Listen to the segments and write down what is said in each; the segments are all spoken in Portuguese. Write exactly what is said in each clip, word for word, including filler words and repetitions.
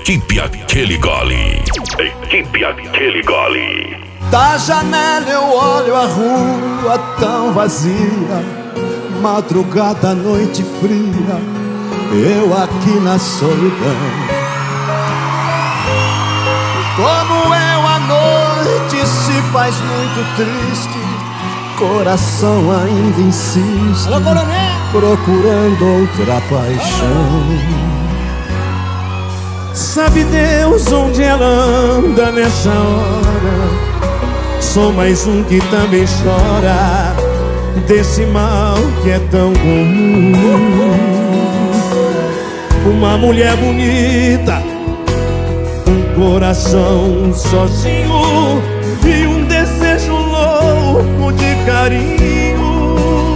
Equipe Aquele Gole. Equipe Aquele Gole. Da janela eu olho a rua tão vazia, madrugada, noite fria, eu aqui na solidão. Como eu a noite se faz muito triste, coração ainda insiste, alô, coronel, procurando outra paixão. Sabe Deus onde ela anda nessa hora? Sou mais um que também chora desse mal que é tão comum. Uma mulher bonita, um coração sozinho e um desejo louco de carinho.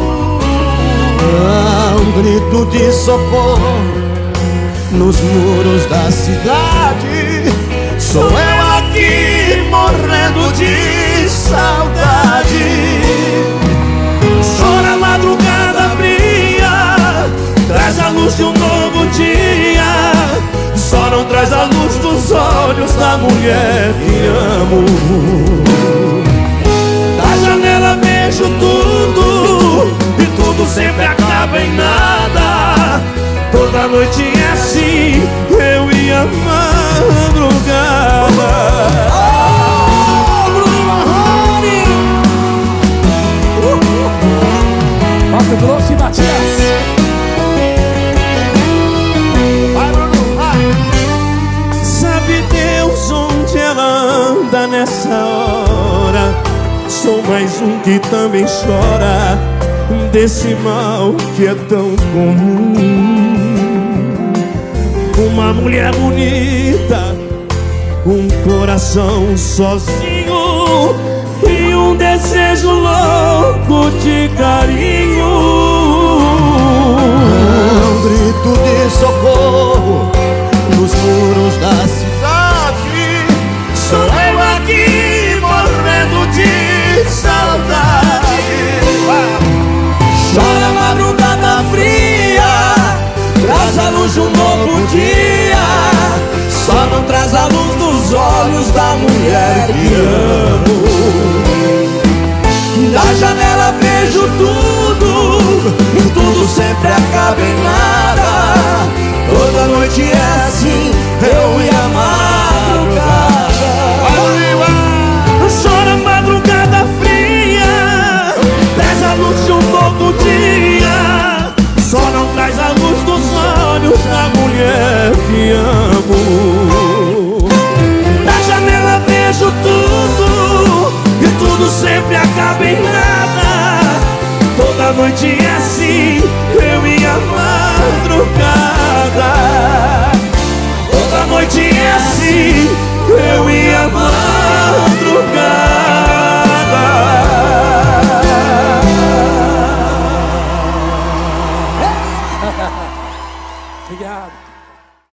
Ah, um grito de socorro nos muros da cidade. Sou eu aqui morrendo de saudade. Chora a madrugada fria, traz a luz de um novo dia, só não traz a luz dos olhos da mulher que amo. Da janela vejo tudo e tudo sempre acaba em nada. Toda noite é assim, eu e a madrugada. Oh, Bruno Marrone! Mato Grosso e Matias. Vai, Bruno, vai! Sabe Deus onde ela anda nessa hora? Sou mais um que também chora desse mal que é tão comum. Uma mulher bonita, um coração sozinho e um desejo louco de carinho. Um grito de socorro nos muros da cidade. Sou eu aqui morrendo de saudade. Chora a madrugada fria, traz a luz de um novo dia, só não traz a luz dos olhos da mulher que amo. Da janela vejo tudo e tudo sempre acaba em nada. Toda noite é assim, eu e a madrugada. Chora a madrugada fria, traz a luz de um novo dia, só não traz a luz dos olhos da mulher que amo. Da janela vejo tudo e tudo sempre acaba em nada. Toda noite é assim, eu e a madrugada. Toda noite é assim, eu e a madrugada.